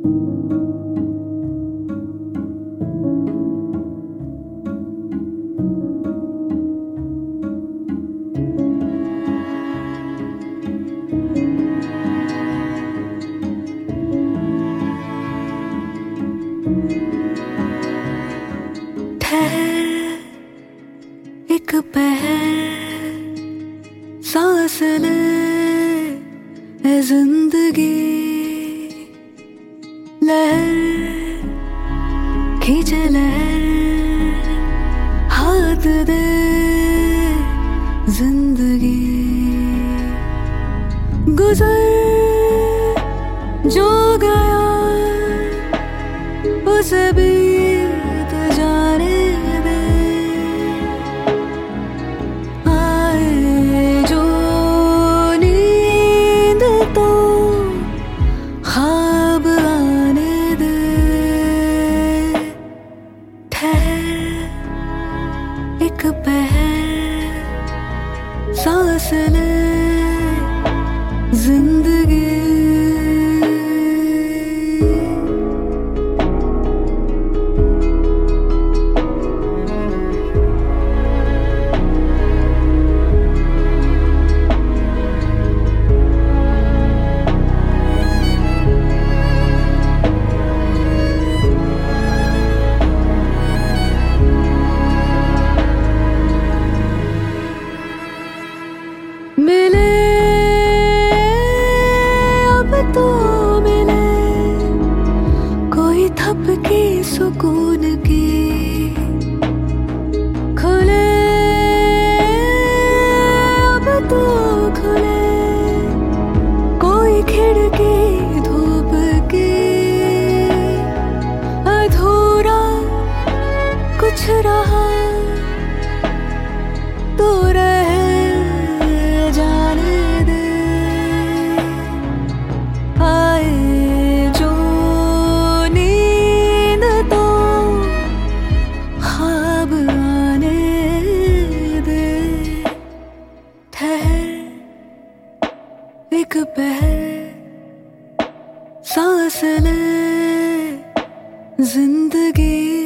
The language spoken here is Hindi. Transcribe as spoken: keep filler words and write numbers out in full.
एक पहर सांस ले ए जिंदगी, लहर खींचे लहर, हाथ दे जिंदगी। गुजर जो गया उसे बीत जाने दे, आए जो नींद तो ख्वाब आने दे। ठहर एक पहर सांस ले जिंदगी। मिले अब तो मिले कोई थपकी सुकून की, खुले अब तो खुले कोई खिड़की धूप की। अधूरा कुछ रहा तो रह जाने दे, आए जो नींद तो ख्वाब आने दे। ठहर एक पहर सांस ले जिंदगी।